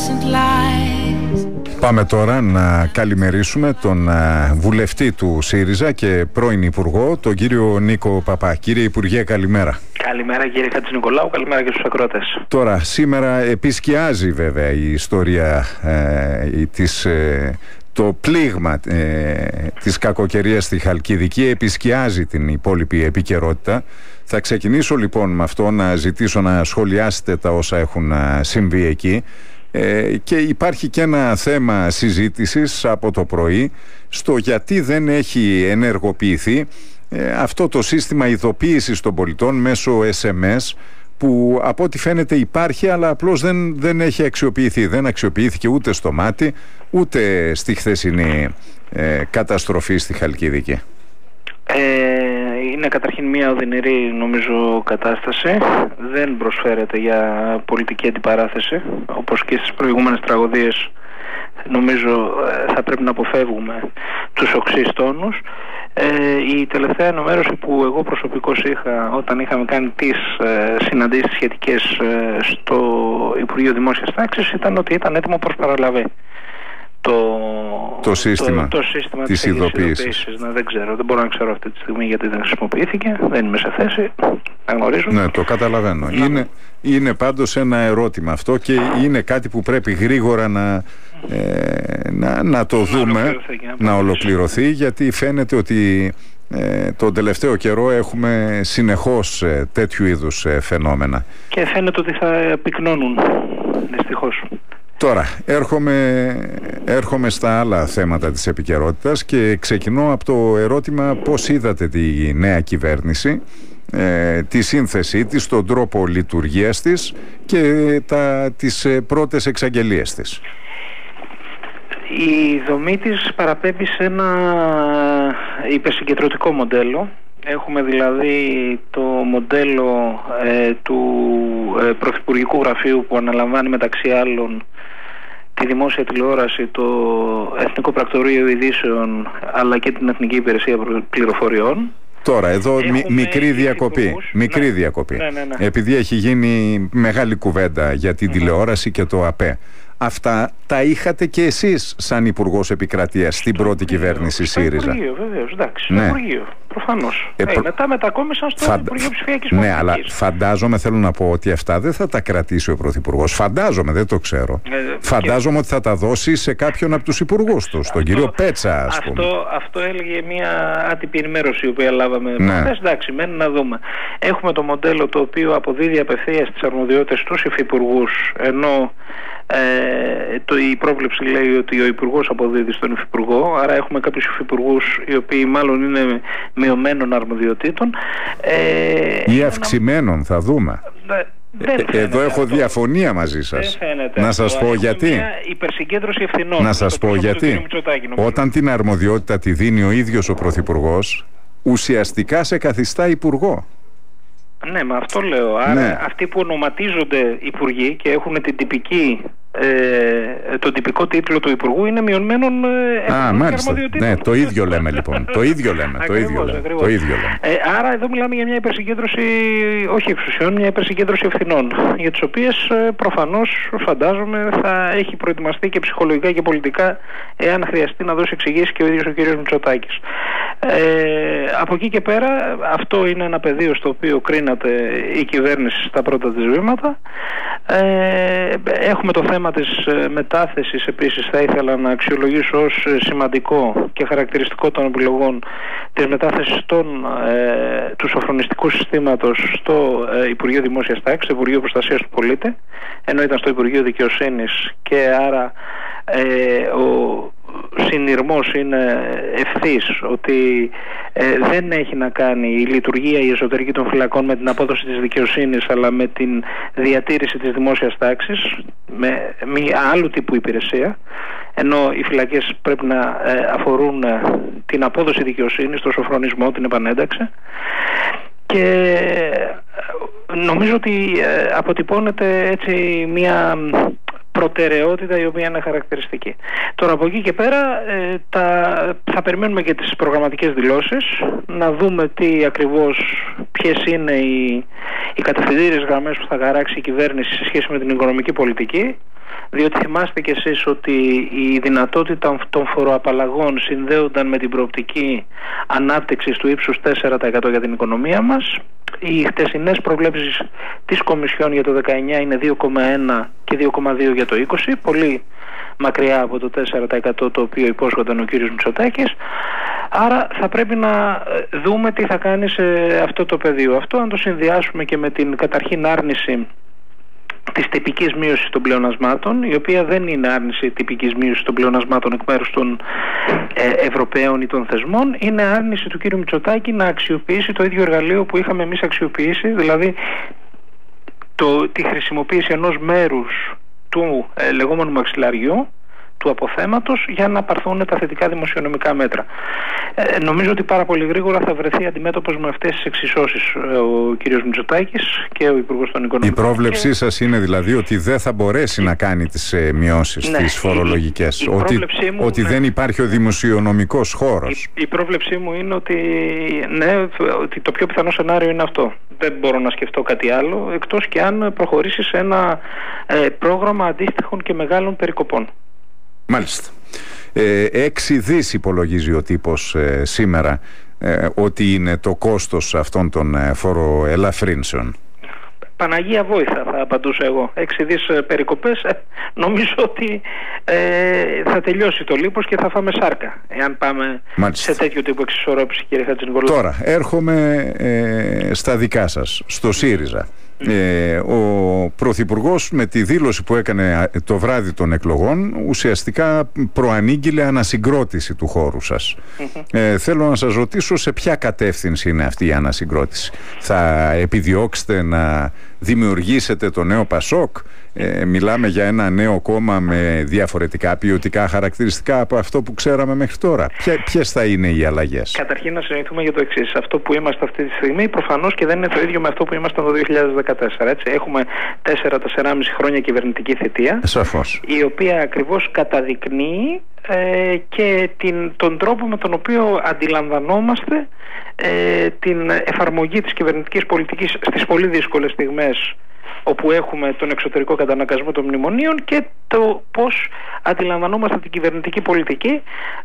Πάμε τώρα να καλημερίσουμε τον βουλευτή του ΣΥΡΙΖΑ και πρώην Υπουργό, τον κύριο Νίκο Παπά. Κύριε Υπουργέ, καλημέρα. Καλημέρα κύριε Χατζηνικολάου, καλημέρα και στους ακροατές. Τώρα, σήμερα επισκιάζει βέβαια η ιστορία το πλήγμα της κακοκαιρίας στη Χαλκιδική, επισκιάζει την υπόλοιπη επικαιρότητα. Θα ξεκινήσω λοιπόν με αυτό, να ζητήσω να σχολιάσετε τα όσα έχουν συμβεί εκεί. Και υπάρχει και ένα θέμα συζήτησης από το πρωί στο γιατί δεν έχει ενεργοποιηθεί αυτό το σύστημα ειδοποίησης των πολιτών μέσω SMS, που από ό,τι φαίνεται υπάρχει, αλλά απλώς δεν έχει αξιοποιηθεί. Δεν αξιοποιήθηκε ούτε στο Μάτι, ούτε στη χθεσινή καταστροφή στη Χαλκιδική. Είναι καταρχήν μια οδυνηρή νομίζω κατάσταση. Δεν προσφέρεται για πολιτική αντιπαράθεση, όπως και στις προηγούμενες τραγωδίες. Νομίζω θα πρέπει να αποφεύγουμε τους οξύς τόνους. Η τελευταία ενημέρωση που εγώ προσωπικώς είχα όταν είχαμε κάνει τις συναντήσεις σχετικές στο Υπουργείο Δημόσιας Τάξης ήταν ότι ήταν έτοιμο προς παραλαβή το σύστημα της ειδοποίησης. Δεν ξέρω, δεν μπορώ να ξέρω αυτή τη στιγμή γιατί δεν χρησιμοποιήθηκε, δεν είμαι σε θέση να γνωρίζω. Ναι, το καταλαβαίνω. Είναι πάντως ένα ερώτημα αυτό και είναι κάτι που πρέπει γρήγορα να το δούμε, να ολοκληρωθεί, γιατί φαίνεται ότι τον τελευταίο καιρό έχουμε συνεχώς τέτοιου είδους φαινόμενα. Και φαίνεται ότι θα πυκνώνουν, δυστυχώς. Τώρα, έρχομαι στα άλλα θέματα της επικαιρότητας και ξεκινώ από το ερώτημα πώς είδατε τη νέα κυβέρνηση, τη σύνθεσή της, τον τρόπο λειτουργίας της και τις πρώτες εξαγγελίες της. Η δομή της παραπέμπει σε ένα υπερσυγκεντρωτικό μοντέλο. Έχουμε δηλαδή το μοντέλο του Πρωθυπουργικού Γραφείου που αναλαμβάνει μεταξύ άλλων τη δημόσια τηλεόραση, το Εθνικό Πρακτορείο Ειδήσεων αλλά και την Εθνική Υπηρεσία Πληροφοριών. Τώρα εδώ μικρή διακοπή. Ναι. Επειδή έχει γίνει μεγάλη κουβέντα για την τηλεόραση και το ΑΠΕ. Αυτά τα είχατε και εσείς σαν Υπουργός Επικρατείας στην πρώτη κυβέρνηση ΣΥΡΙΖΑ. Στο Υπουργείο, βεβαίως, εντάξει. Στο Υπουργείο, προφανώς. Μετά μετακόμισαν στο Υπουργείο Ψηφιακής Πολιτικής. Ναι, αλλά φαντάζομαι, θέλω να πω, ότι αυτά δεν θα τα κρατήσει ο Πρωθυπουργός. Φαντάζομαι, δεν το ξέρω. Φαντάζομαι ότι θα τα δώσει σε κάποιον από τους υπουργούς του, τον κύριο Πέτσα, ας πούμε. Αυτό έλεγε μια άτυπη ενημέρωση, η οποία λάβαμε. Εντάξει, μένει να δούμε. Έχουμε το μοντέλο το οποίο αποδίδει απευθείας τις αρμοδιότητες στους υφυπουργούς, ενώ η πρόβλεψη λέει ότι ο Υπουργός αποδίδει στον Υφυπουργό, άρα έχουμε κάποιους υφυπουργούς οι οποίοι μάλλον είναι μειωμένων αρμοδιοτήτων ή αυξημένων, θα δούμε. Εδώ έχω διαφωνία μαζί σας. Να σας πω γιατί. Μια υπερσυγκέντρωση ευθυνών. Να σας πω γιατί. Όταν την αρμοδιότητα τη δίνει ο ίδιος ο Πρωθυπουργός, ουσιαστικά σε καθιστά υπουργό. Ναι, μα αυτό λέω. Άρα αυτοί που ονοματίζονται υπουργοί και έχουν τον τυπικό τίτλο του υπουργού είναι μειωμένων αρμοδιοτήτων. Ναι, το ίδιο λέμε λοιπόν. Το ίδιο λέμε. Άρα εδώ μιλάμε για μια υπερσυγκέντρωση, όχι εξουσιών, μια υπερσυγκέντρωση ευθυνών, για τις οποίες προφανώς φαντάζομαι θα έχει προετοιμαστεί και ψυχολογικά και πολιτικά, εάν χρειαστεί να δώσει εξηγήσεις και ο ίδιος ο κ. Μητσοτάκης. Από εκεί και πέρα αυτό είναι ένα πεδίο στο οποίο κρίνεται η κυβέρνηση στα πρώτα της βήματα. Έχουμε το θέμα της μετάθεσης επίσης, θα ήθελα να αξιολογήσω ως σημαντικό και χαρακτηριστικό των επιλογών της μετάθεσης του σοφρονιστικού συστήματος στο Υπουργείο Δημόσιας Τάξης, στο Υπουργείο Προστασίας του Πολίτη, ενώ ήταν στο Υπουργείο Δικαιοσύνης, και άρα ο συνειρμός είναι ευθύς ότι δεν έχει να κάνει η λειτουργία η εσωτερική των φυλακών με την απόδοση της δικαιοσύνης, αλλά με την διατήρηση της δημόσιας τάξης, με μια άλλου τύπου υπηρεσία, ενώ οι φυλακές πρέπει να αφορούν την απόδοση δικαιοσύνης, τον σοφρονισμό, την επανένταξη. Και νομίζω ότι αποτυπώνεται έτσι μια προτεραιότητα η οποία είναι χαρακτηριστική. Τώρα από εκεί και πέρα θα περιμένουμε και τις προγραμματικές δηλώσεις, να δούμε ποιες είναι οι κατευθυντήριες γραμμές που θα χαράξει η κυβέρνηση σε σχέση με την οικονομική πολιτική. διότι θυμάστε κι εσείς ότι η δυνατότητα των φοροαπαλλαγών συνδέονταν με την προοπτική ανάπτυξης του ύψους 4% για την οικονομία μας. Οι χτεσινές προβλέψεις της Κομισιόν για το 19 είναι 2,1 και 2,2 για το 20, πολύ μακριά από το 4% το οποίο υπόσχονταν ο κύριος Μητσοτάκης. Άρα θα πρέπει να δούμε τι θα κάνει σε αυτό το πεδίο. Αυτό αν το συνδυάσουμε και με την καταρχήν άρνηση της τυπικής μείωσης των πλεονασμάτων, η οποία δεν είναι άρνηση τυπικής μείωσης των πλεονασμάτων εκ μέρους των Ευρωπαίων ή των θεσμών, είναι άρνηση του κύριου Μητσοτάκη να αξιοποιήσει το ίδιο εργαλείο που είχαμε εμείς αξιοποιήσει, δηλαδή τη χρησιμοποίηση ενός μέρους του λεγόμενου μαξιλαριού, του αποθέματος, για να πάρθουν τα θετικά δημοσιονομικά μέτρα. Νομίζω ότι πάρα πολύ γρήγορα θα βρεθεί αντιμέτωπος με αυτές τις εξισώσεις ο κύριος Μητσοτάκης και ο Υπουργός των Οικονομικών. Η πρόβλεψή σας είναι δηλαδή ότι δεν θα μπορέσει να κάνει τις μειώσεις, τις φορολογικές, ότι δεν υπάρχει ο δημοσιονομικός χώρος. Η πρόβλεψή μου είναι ότι, ότι το πιο πιθανό σενάριο είναι αυτό. Δεν μπορώ να σκεφτώ κάτι άλλο, εκτός και αν προχωρήσει σε ένα πρόγραμμα αντίστοιχων και μεγάλων περικοπών. Μάλιστα. 6 δις υπολογίζει ο τύπος σήμερα ότι είναι το κόστος αυτών των φοροελαφρύνσεων. Παναγία βόηθα, θα απαντούσα εγώ. 6 δις περικοπές, νομίζω ότι θα τελειώσει το λίπος και θα φάμε σάρκα, εάν πάμε σε τέτοιο τύπο εξισορρόπηση, κύριε Χατζηνικολάου. Τώρα έρχομαι στα δικά σας, στο ΣΥΡΙΖΑ. Ο Πρωθυπουργός με τη δήλωση που έκανε το βράδυ των εκλογών ουσιαστικά προανήγγειλε ανασυγκρότηση του χώρου σας. Θέλω να σας ρωτήσω σε ποια κατεύθυνση είναι αυτή η ανασυγκρότηση. Θα επιδιώξετε να δημιουργήσετε το νέο ΠΑΣΟΚ? Μιλάμε για ένα νέο κόμμα με διαφορετικά ποιοτικά χαρακτηριστικά από αυτό που ξέραμε μέχρι τώρα. Ποιες θα είναι οι αλλαγές? Καταρχήν να συνηθούμε για το εξής. Αυτό που είμαστε αυτή τη στιγμή προφανώς και δεν είναι το ίδιο με αυτό που ήμασταν το 2014. Έτσι. Έχουμε 4-4,5 χρόνια κυβερνητική θητεία. Σαφώς. Η οποία ακριβώς καταδεικνύει και τον τρόπο με τον οποίο αντιλαμβανόμαστε την εφαρμογή της κυβερνητικής πολιτικής στις πολύ δύσκολες στιγμές όπου έχουμε τον εξωτερικό καταναγκασμό των μνημονίων, και το πώς αντιλαμβανόμαστε την κυβερνητική πολιτική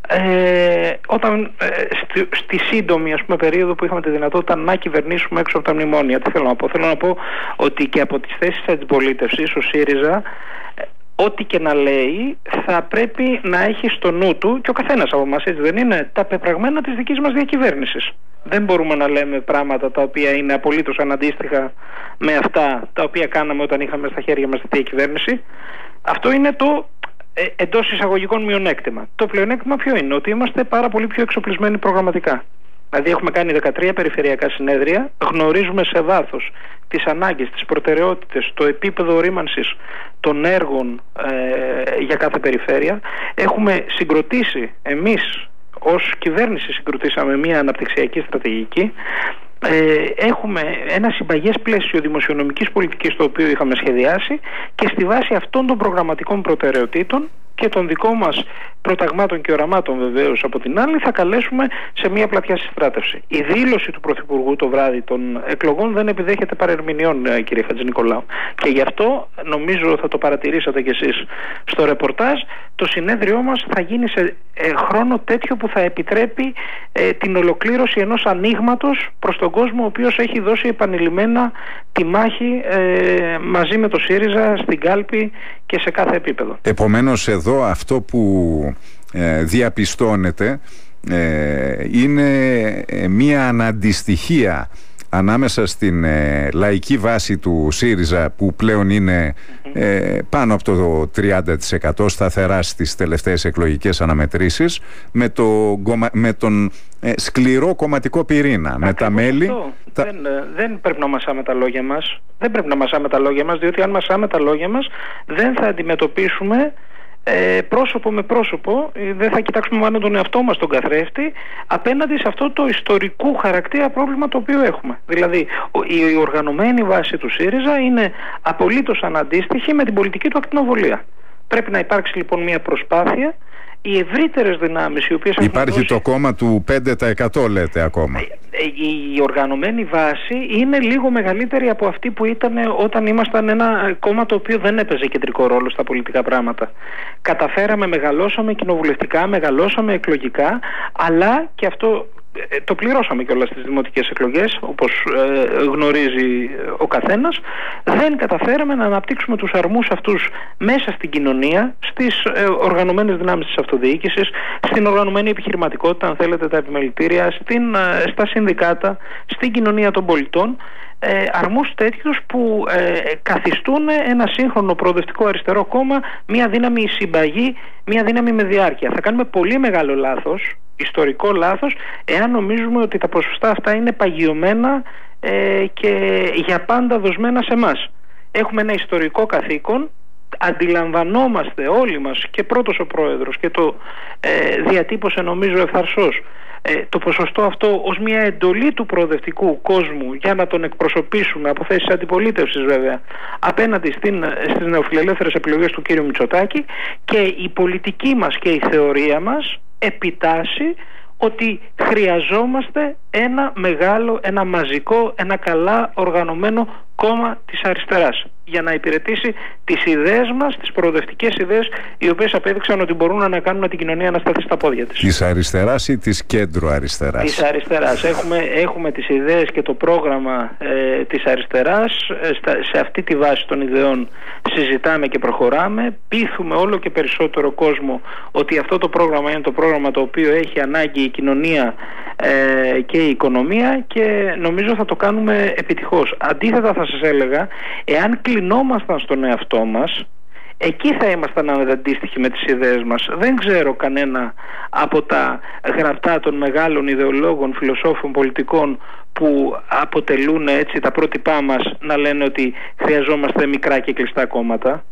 όταν στη σύντομη περίοδο που είχαμε τη δυνατότητα να κυβερνήσουμε έξω από τα μνημόνια. Τι θέλω να πω? Θέλω να πω ότι και από τις θέσεις της αντιπολίτευσης ο ΣΥΡΙΖΑ, ό,τι και να λέει, θα πρέπει να έχει στο νου του, και ο καθένας από εμάς, έτσι δεν είναι, τα πεπραγμένα της δικής μας διακυβέρνησης. Δεν μπορούμε να λέμε πράγματα τα οποία είναι απολύτως αναντίστοιχα με αυτά τα οποία κάναμε όταν είχαμε στα χέρια μας τη διακυβέρνηση. Αυτό είναι το εντός εισαγωγικών μειονέκτημα. Το πλεονέκτημα ποιο είναι? Ότι είμαστε πάρα πολύ πιο εξοπλισμένοι προγραμματικά. Δηλαδή έχουμε κάνει 13 περιφερειακά συνέδρια, γνωρίζουμε σε βάθος τις ανάγκες, τις προτεραιότητες, το επίπεδο ορίμανσης των έργων για κάθε περιφέρεια. Έχουμε συγκροτήσει, εμείς ως κυβέρνηση συγκροτήσαμε μια αναπτυξιακή στρατηγική. Έχουμε ένα συμπαγές πλαίσιο δημοσιονομικής πολιτικής το οποίο είχαμε σχεδιάσει, και στη βάση αυτών των προγραμματικών προτεραιοτήτων και των δικών μας προταγμάτων και οραμάτων βεβαίως από την άλλη θα καλέσουμε σε μια πλατιά συστράτευση. Η δήλωση του Πρωθυπουργού το βράδυ των εκλογών δεν επιδέχεται παρερμηνιών, κύριε Χατζηνικολάου, και γι' αυτό νομίζω θα το παρατηρήσατε κι εσείς στο ρεπορτάζ, το συνέδριό μας θα γίνει σε χρόνο τέτοιο που θα επιτρέπει την ολοκλήρωση ενός ανοίγματος προς τον κόσμο, ο οποίος έχει δώσει επανειλημμένα τη μάχη μαζί με το ΣΥΡΙΖΑ στην κάλπη και σε κάθε επίπεδο. Επομένως εδώ αυτό που διαπιστώνεται είναι μία αναντιστοιχία ανάμεσα στην λαϊκή βάση του ΣΥΡΙΖΑ, που πλέον είναι πάνω από το 30% σταθερά στις τελευταίες εκλογικές αναμετρήσεις, με τον σκληρό κομματικό πυρήνα, με τα μέλη. Δεν πρέπει να μασάμε τα λόγια μας. Δεν πρέπει να μασάμε τα λόγια μας, διότι αν μασάμε τα λόγια μας δεν θα αντιμετωπίσουμε πρόσωπο με πρόσωπο, δεν θα κοιτάξουμε μόνο τον εαυτό μας τον καθρέφτη απέναντι σε αυτό το ιστορικού χαρακτήρα πρόβλημα το οποίο έχουμε. Δηλαδή η οργανωμένη βάση του ΣΥΡΙΖΑ είναι απολύτως αναντίστοιχη με την πολιτική του ακτινοβολία. Πρέπει να υπάρξει λοιπόν μια προσπάθεια. Οι ευρύτερες δυνάμεις οι οποίες υπάρχει το κόμμα του 5% λέτε ακόμα. Η οργανωμένη βάση είναι λίγο μεγαλύτερη από αυτή που ήταν όταν ήμασταν ένα κόμμα το οποίο δεν έπαιζε κεντρικό ρόλο στα πολιτικά πράγματα. Καταφέραμε, μεγαλώσαμε κοινοβουλευτικά, μεγαλώσαμε εκλογικά, αλλά και αυτό το πληρώσαμε κιόλας στις δημοτικές εκλογές, όπως γνωρίζει ο καθένας. Δεν καταφέραμε να αναπτύξουμε τους αρμούς αυτούς μέσα στην κοινωνία, στις οργανωμένες δυνάμεις της αυτοδιοίκησης, στην οργανωμένη επιχειρηματικότητα, αν θέλετε, τα επιμελητήρια, στα συνδικάτα, στην κοινωνία των πολιτών. Αρμούς τέτοιους που καθιστούν ένα σύγχρονο προοδευτικό αριστερό κόμμα μια δύναμη συμπαγή, μια δύναμη με διάρκεια. Θα κάνουμε πολύ μεγάλο λάθος, ιστορικό λάθος, εάν νομίζουμε ότι τα ποσοστά αυτά είναι παγιωμένα και για πάντα δοσμένα σε εμάς. Έχουμε ένα ιστορικό καθήκον. Αντιλαμβανόμαστε όλοι μας, και πρώτος ο πρόεδρος, και το διατύπωσε νομίζω ευθαρσώς, το ποσοστό αυτό ως μια εντολή του προοδευτικού κόσμου για να τον εκπροσωπήσουμε από θέσεις αντιπολίτευσης βέβαια απέναντι στις νεοφιλελεύθερες επιλογές του κύριου Μητσοτάκη, και η πολιτική μας και η θεωρία μας επιτάσσει ότι χρειαζόμαστε ένα μεγάλο, ένα μαζικό, ένα καλά οργανωμένο κόμμα της αριστεράς για να υπηρετήσει τις ιδέες μας, τις προοδευτικές ιδέες, οι οποίες απέδειξαν ότι μπορούν να κάνουν την κοινωνία να σταθεί στα πόδια της. Της αριστεράς ή της κέντρο αριστεράς? Της αριστεράς. Έχουμε τις ιδέες και το πρόγραμμα της αριστεράς. Σε αυτή τη βάση των ιδεών συζητάμε και προχωράμε. Πείθουμε όλο και περισσότερο κόσμο ότι αυτό το πρόγραμμα είναι το πρόγραμμα το οποίο έχει ανάγκη η κοινωνία και η οικονομία, και νομίζω θα το κάνουμε επιτυχώς. Αντίθετα θα σας έλεγα, εάν κλεινόμασταν στον εαυτό μας, εκεί θα ήμασταν αναντίστοιχοι με τις ιδέες μας. Δεν ξέρω κανένα από τα γραπτά των μεγάλων ιδεολόγων, φιλοσόφων, πολιτικών που αποτελούν έτσι τα πρότυπά μας να λένε ότι χρειαζόμαστε μικρά και κλειστά κόμματα.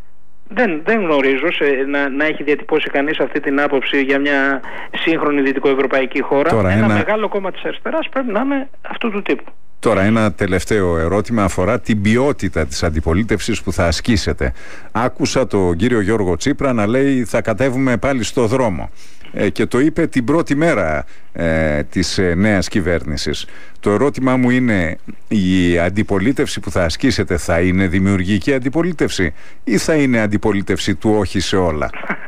Δεν γνωρίζω να έχει διατυπώσει κανείς αυτή την άποψη για μια σύγχρονη δυτικοευρωπαϊκή χώρα. Τώρα, ένα μεγάλο κόμμα της αριστεράς πρέπει να είναι αυτού του τύπου. Τώρα ένα τελευταίο ερώτημα αφορά την ποιότητα της αντιπολίτευσης που θα ασκήσετε. Άκουσα τον κύριο Γιώργο Τσίπρα να λέει θα κατέβουμε πάλι στο δρόμο και το είπε την πρώτη μέρα της νέας κυβέρνησης. Το ερώτημά μου είναι, η αντιπολίτευση που θα ασκήσετε θα είναι δημιουργική αντιπολίτευση ή θα είναι αντιπολίτευση του όχι σε όλα?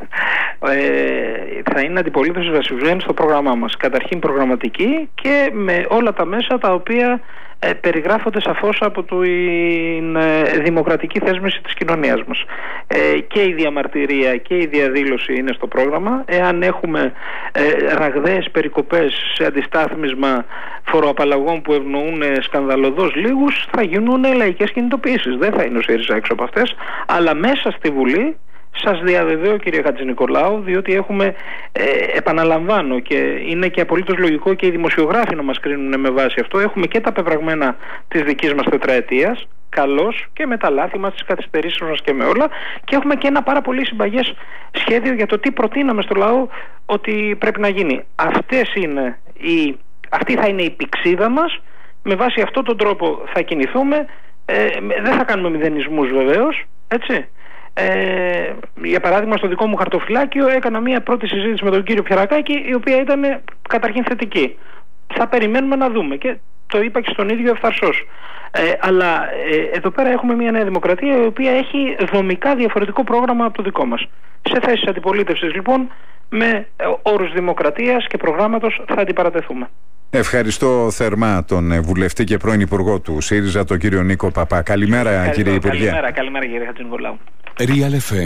Θα είναι αντιπολίτευση βασισμένη στο πρόγραμμά μας. Καταρχήν προγραμματική και με όλα τα μέσα τα οποία περιγράφονται σαφώς από την δημοκρατική θέσμηση της κοινωνίας μας. Και η διαμαρτυρία και η διαδήλωση είναι στο πρόγραμμα. Εάν έχουμε ραγδαίες περικοπές σε αντιστάθμισμα φοροαπαλλαγών που ευνοούν σκανδαλωδώς λίγους, θα γίνουν λαϊκές κινητοποιήσεις. Δεν θα είναι ο ΣΥΡΙΖΑ έξω από αυτές, αλλά μέσα στη Βουλή σας διαβεβαίω, κύριε Χατζηνικολάου, διότι έχουμε, επαναλαμβάνω, και είναι και απολύτως λογικό και οι δημοσιογράφοι να μας κρίνουν με βάση αυτό, έχουμε και τα πεπραγμένα της δικής μας τετραετίας, καλώς, και με τα λάθη μας, τις καθυστερήσεις μας και με όλα, και έχουμε και ένα πάρα πολύ συμπαγές σχέδιο για το τι προτείναμε στο λαό ότι πρέπει να γίνει. Αυτή θα είναι η πηξίδα μας. Με βάση αυτόν τον τρόπο θα κινηθούμε. Δεν θα κάνουμε μηδενισμούς βεβαίως, έτσι. Για παράδειγμα, στο δικό μου χαρτοφυλάκιο έκανα μια πρώτη συζήτηση με τον κύριο Πιερακάκη, η οποία ήταν καταρχήν θετική. Θα περιμένουμε να δούμε, και το είπα και στον ίδιο ευθαρσώς. Αλλά εδώ πέρα έχουμε μια νέα δημοκρατία η οποία έχει δομικά διαφορετικό πρόγραμμα από το δικό μας. Σε θέσεις αντιπολίτευσης λοιπόν, με όρους δημοκρατίας και προγράμματος, θα αντιπαρατεθούμε. Ευχαριστώ θερμά τον βουλευτή και πρώην Υπουργό του ΣΥΡΙΖΑ, τον κύριο Νίκο Παπά. Καλημέρα, κύριε Υπουργέ. Καλημέρα κύριε Χατζηνικολάου.